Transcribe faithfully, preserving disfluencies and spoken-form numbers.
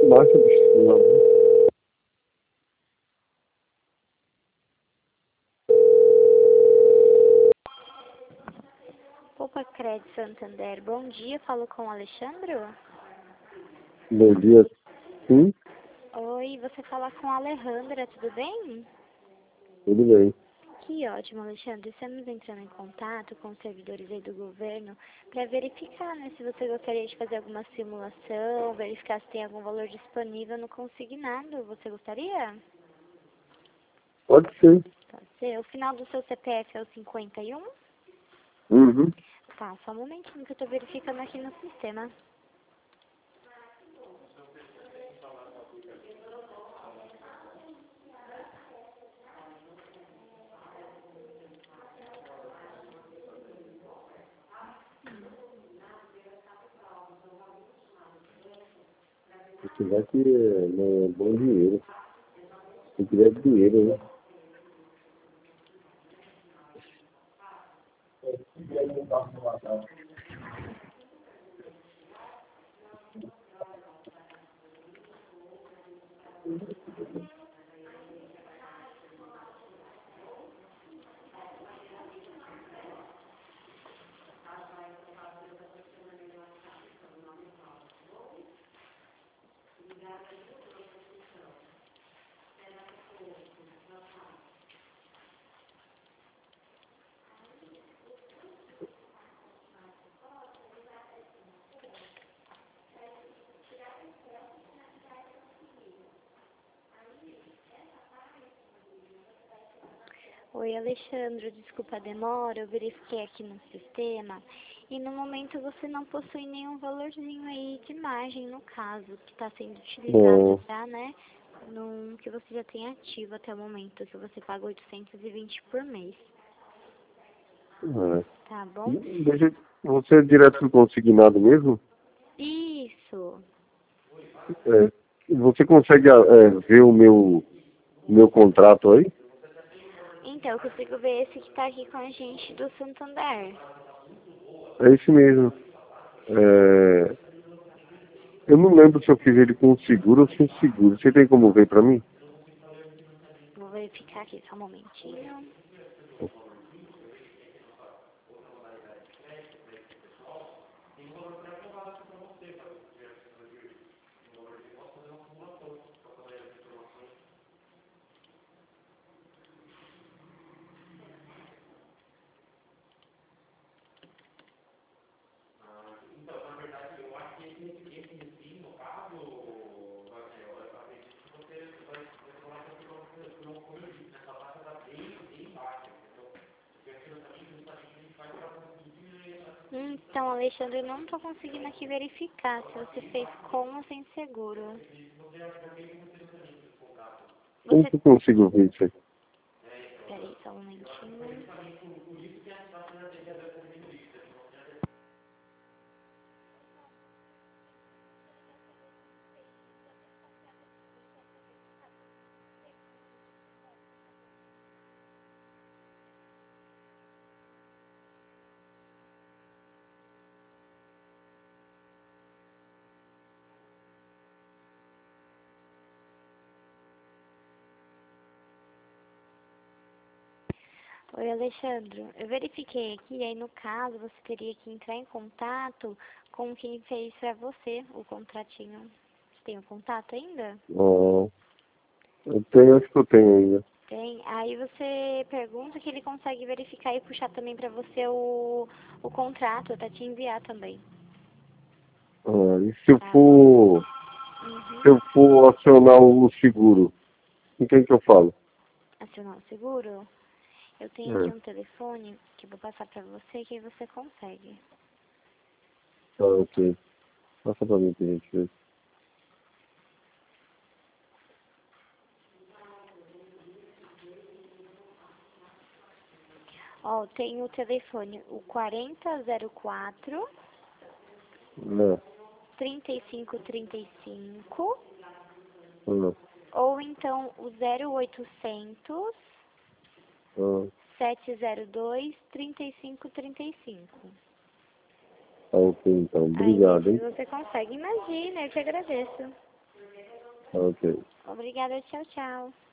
Marca do Opa, Crédito Santander, bom dia, falo com o Alexandre? Bom dia, sim, Oi, você fala com a Alejandra, tudo bem? tudo bem. Que ótimo, Alexandre, estamos entrando em contato com os servidores aí do governo para verificar, né, se você gostaria de fazer alguma simulação, verificar se tem algum valor disponível no consignado, você gostaria? Pode ser. Tá, o final do seu C P F é o cinquenta e um? Uhum. Tá, só um momentinho que eu tô verificando aqui no sistema. Se tiver que é, não é bom dinheiro. Se tiver dinheiro, né? Oi, Alexandre, desculpa a demora, eu verifiquei aqui no sistema e no momento você não possui nenhum valorzinho aí de margem, no caso, que está sendo utilizado Bom, já, né, no que você já tem ativo até o momento, que você paga oitocentos e vinte por mês, é. tá bom? Deixa, você é direto do consignado mesmo? Isso, É. Você consegue é, ver o meu, meu contrato aí? então eu consigo ver esse que está aqui com a gente do Santander. É esse mesmo. É, eu não lembro se eu fiz ele com seguro ou sem seguro. Você tem como ver pra mim? Vou verificar aqui só um momentinho. Então, Alexandre, eu não estou conseguindo aqui verificar se você fez com ou sem seguro. Como Você... que eu consigo ver isso aí? Peraí, só um momentinho. Oi, Alexandre. Eu verifiquei aqui, e aí no caso você teria que entrar em contato com quem fez pra você o contratinho. Você tem o contato ainda? Ó, eu tenho, acho que eu tenho ainda. Tem. Aí você pergunta que ele consegue verificar e puxar também pra você o, o contrato, até te enviar também. Ah, e se eu Tá bom? for, se Uhum. eu for acionar o seguro, com quem que eu falo? Acionar o seguro? Eu tenho aqui É, um telefone que eu vou passar pra você que aí você consegue. tá, ok. Passa pra mim, pra gente ver. Ó, tem o telefone, o quarenta zero quatro, Não, trinta e cinco trinta e cinco, não, ou então o zero oitocentos, não. sete zero dois, trinta e cinco trinta e cinco. Tá, ok, então. Aí Obrigado, nesse hein? você consegue. Imagina, eu te agradeço. Ok. Obrigada, tchau, tchau.